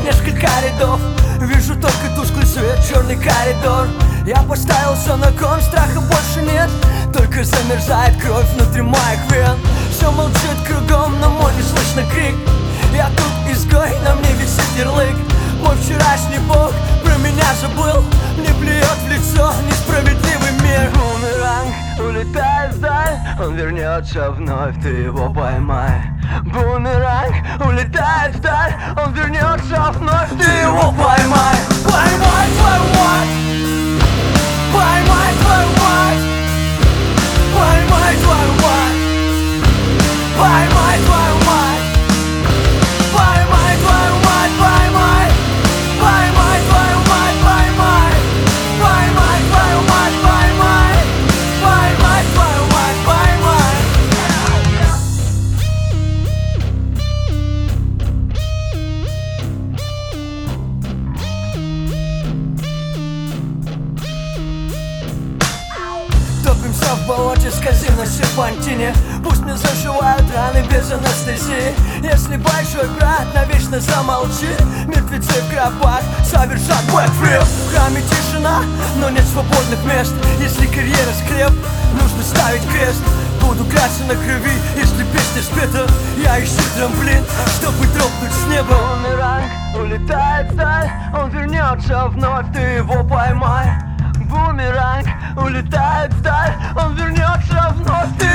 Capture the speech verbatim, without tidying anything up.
несколько рядов. Вижу только тусклый свет, черный коридор. Я поставился на кон, страха больше нет. Только замерзает кровь внутри моих вен. Все молчит кругом, но мой не слышно крик. Я тут изгой, на мне висит ярлык. Мой вчерашний бог про меня забыл. Мне плюет в лицо несправедливый мир. Бумеранг улетает вдаль, он вернется вновь, ты его поймай. Бумеранг улетает вдаль, он вернется вновь, ты его поймай. Поймай твою мать, поймай твою мать, поймай твою мать, поймай твою мать, поймай твою мать, поймай, поймай твою мать, поймай, поймай твою мать, поймай, поймай твою мать, поймай. Топимся в болоте, скользим на серпантине. Пусть мне заживают раны без анестезии. Если большой брат навечно замолчит, мертвецы в гробах совершат бэкфлип. В храме тишина, но нет свободных мест. Если карьера скреп, нужно ставить крест. Буду клясться на крови, если песня спета. Я ищу трамплин, чтобы дропнуть с неба. Бумеранг улетает вдаль, он вернется вновь, ты его поймай. Бумеранг улетает вдаль, он вернется вновь, ты